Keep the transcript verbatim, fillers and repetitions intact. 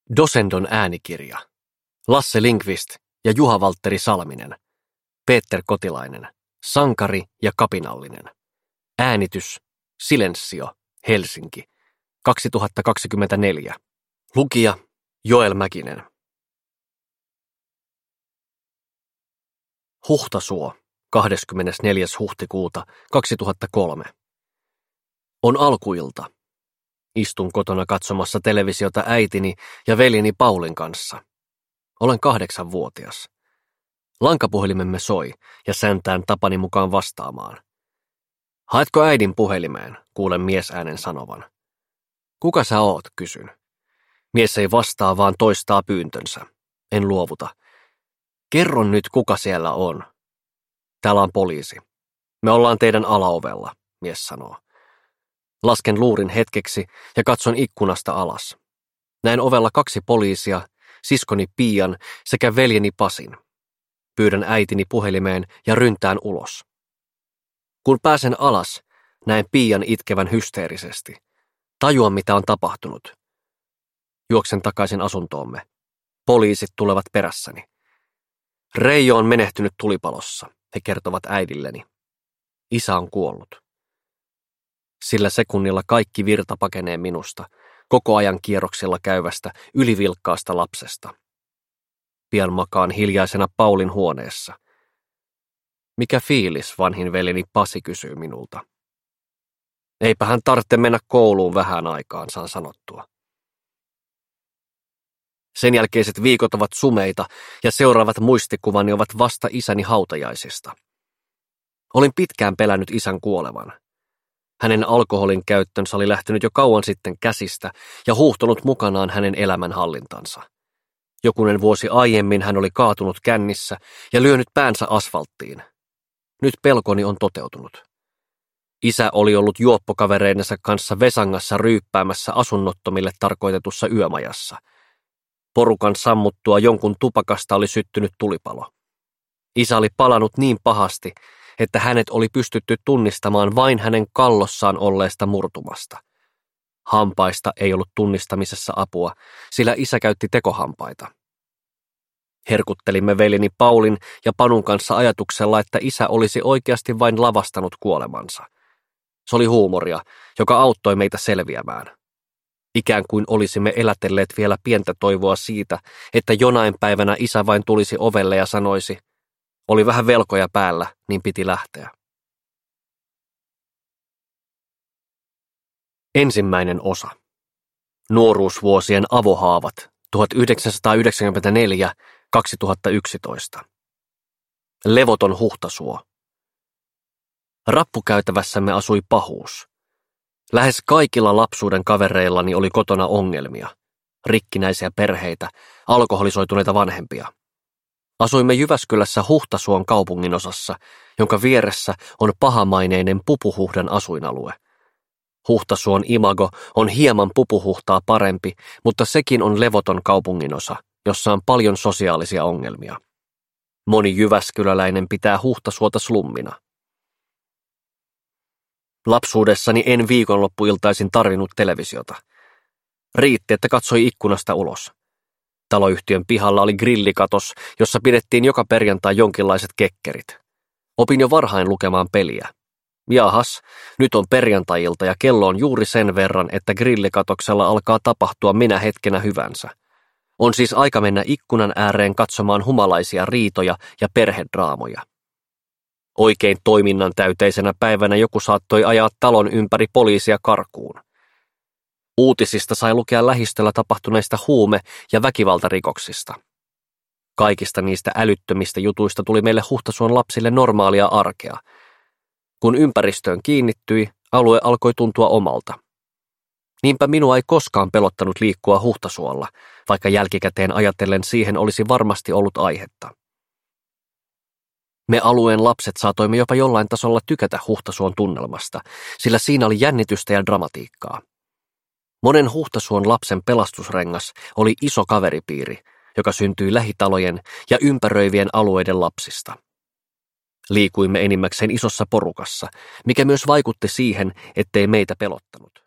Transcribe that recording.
Dosendon äänikirja. Lasse Lindqvist ja Juha-Valtteri Salminen. Peter Kotilainen. Sankari ja kapinallinen. Äänitys. Silensio. Helsinki. kaksituhattakaksikymmentäneljä. Lukija. Joel Mäkinen. Huhtasuo. kahdeskymmenesneljäs huhtikuuta kaksituhattakolme. On alkuilta. Istun kotona katsomassa televisiota äitini ja veljeni Paulin kanssa. Olen kahdeksanvuotias. Lankapuhelimemme soi ja säntään tapani mukaan vastaamaan. Haetko äidin puhelimeen, kuulen miesäänen sanovan. Kuka sä oot, kysyn. Mies ei vastaa, vaan toistaa pyyntönsä. En luovuta. Kerro nyt, kuka siellä on. Täällä on poliisi. Me ollaan teidän alaovella, mies sanoo. Lasken luurin hetkeksi ja katson ikkunasta alas. Näen ovella kaksi poliisia, siskoni Pian sekä veljeni Pasin. Pyydän äitini puhelimeen ja ryntään ulos. Kun pääsen alas, näen Pian itkevän hysteerisesti. Tajuan, mitä on tapahtunut. Juoksen takaisin asuntoomme. Poliisit tulevat perässäni. Reijo on menehtynyt tulipalossa, he kertovat äidilleni. Isä on kuollut. Sillä sekunnilla kaikki virta pakenee minusta, koko ajan kierroksilla käyvästä, ylivilkkaasta lapsesta. Pian makaan hiljaisena Paulin huoneessa. Mikä fiilis, vanhin veljeni Pasi kysyy minulta. Eipä hän tarvitse mennä kouluun vähän aikaan, saan sanottua. Sen jälkeiset viikot ovat sumeita ja seuraavat muistikuvani ovat vasta isäni hautajaisista. Olin pitkään pelännyt isän kuolevan. Hänen alkoholin käyttönsä oli lähtenyt jo kauan sitten käsistä ja huuhtonut mukanaan hänen elämänhallintansa. Jokunen vuosi aiemmin hän oli kaatunut kännissä ja lyönyt päänsä asfalttiin. Nyt pelkoni on toteutunut. Isä oli ollut juoppokavereidensa kanssa Vesangassa ryyppäämässä asunnottomille tarkoitetussa yömajassa. Porukan sammuttua jonkun tupakasta oli syttynyt tulipalo. Isä oli palanut niin pahasti, että hänet oli pystytty tunnistamaan vain hänen kallossaan olleesta murtumasta. Hampaista ei ollut tunnistamisessa apua, sillä isä käytti tekohampaita. Herkuttelimme veljeni Paulin ja Panun kanssa ajatuksella, että isä olisi oikeasti vain lavastanut kuolemansa. Se oli huumoria, joka auttoi meitä selviämään. Ikään kuin olisimme elätelleet vielä pientä toivoa siitä, että jonain päivänä isä vain tulisi ovelle ja sanoisi, oli vähän velkoja päällä, niin piti lähteä. Ensimmäinen osa. Nuoruusvuosien avohaavat tuhatyhdeksänsataayhdeksänkymmentäneljä kaksituhattayksitoista. Levoton Huhtasuo. Rappukäytävässämme asui pahuus. Lähes kaikilla lapsuuden kavereillani oli kotona ongelmia, rikkinäisiä perheitä, alkoholisoituneita vanhempia. Asuimme Jyväskylässä Huhtasuon kaupunginosassa, jonka vieressä on pahamaineinen Pupuhuhdan asuinalue. Huhtasuon imago on hieman Pupuhuhtaa parempi, mutta sekin on levoton kaupunginosa, jossa on paljon sosiaalisia ongelmia. Moni jyväskyläläinen pitää Huhtasuota slummina. Lapsuudessani en viikonloppuiltaisin tarvinnut televisiota. Riitti, että katsoi ikkunasta ulos. Taloyhtiön pihalla oli grillikatos, jossa pidettiin joka perjantai jonkinlaiset kekkerit. Opin jo varhain lukemaan peliä. Jahas, nyt on perjantai-ilta ja kello on juuri sen verran, että grillikatoksella alkaa tapahtua minä hetkenä hyvänsä. On siis aika mennä ikkunan ääreen katsomaan humalaisia riitoja ja perhedraamoja. Oikein toiminnan täyteisenä päivänä joku saattoi ajaa talon ympäri poliisia karkuun. Uutisista sai lukea lähistöllä tapahtuneista huume- ja väkivaltarikoksista. Kaikista niistä älyttömistä jutuista tuli meille Huhtasuon lapsille normaalia arkea. Kun ympäristöön kiinnittyi, alue alkoi tuntua omalta. Niinpä minua ei koskaan pelottanut liikkua Huhtasuolla, vaikka jälkikäteen ajatellen siihen olisi varmasti ollut aihetta. Me alueen lapset saatoimme jopa jollain tasolla tykätä Huhtasuon tunnelmasta, sillä siinä oli jännitystä ja dramatiikkaa. Monen Huhtasuon lapsen pelastusrengas oli iso kaveripiiri, joka syntyi lähitalojen ja ympäröivien alueiden lapsista. Liikuimme enimmäkseen isossa porukassa, mikä myös vaikutti siihen, ettei meitä pelottanut.